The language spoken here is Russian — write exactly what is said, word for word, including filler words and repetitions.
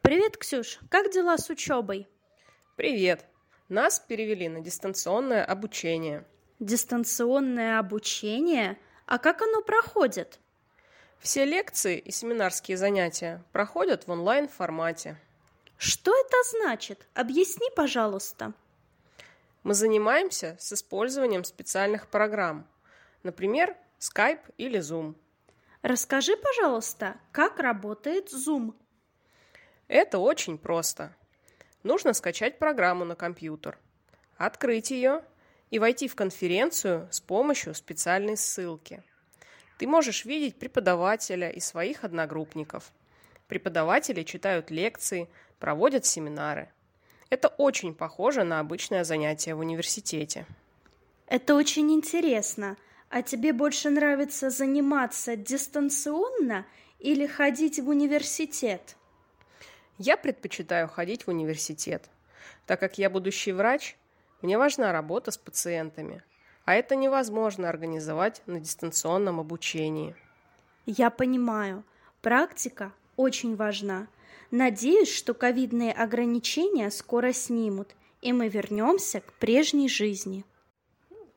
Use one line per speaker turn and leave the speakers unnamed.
Привет, Ксюш. Как дела с учебой?
Привет! Нас перевели на дистанционное обучение.
Дистанционное обучение? А как оно проходит?
Все лекции и семинарские занятия проходят в онлайн-формате.
Что это значит? Объясни, пожалуйста.
Мы занимаемся с использованием специальных программ, например, Skype или Zoom.
Расскажи, пожалуйста, как работает Zoom?
Это очень просто. Нужно скачать программу на компьютер, открыть ее и войти в конференцию с помощью специальной ссылки. Ты можешь видеть преподавателя и своих одногруппников. Преподаватели читают лекции, проводят семинары. Это очень похоже на обычное занятие в университете.
Это очень интересно. А тебе больше нравится заниматься дистанционно или ходить в университет?
Я предпочитаю ходить в университет. Так как я будущий врач, мне важна работа с пациентами, а это невозможно организовать на дистанционном обучении.
Я понимаю. Практика очень важна. Надеюсь, что ковидные ограничения скоро снимут, и мы вернемся к прежней жизни.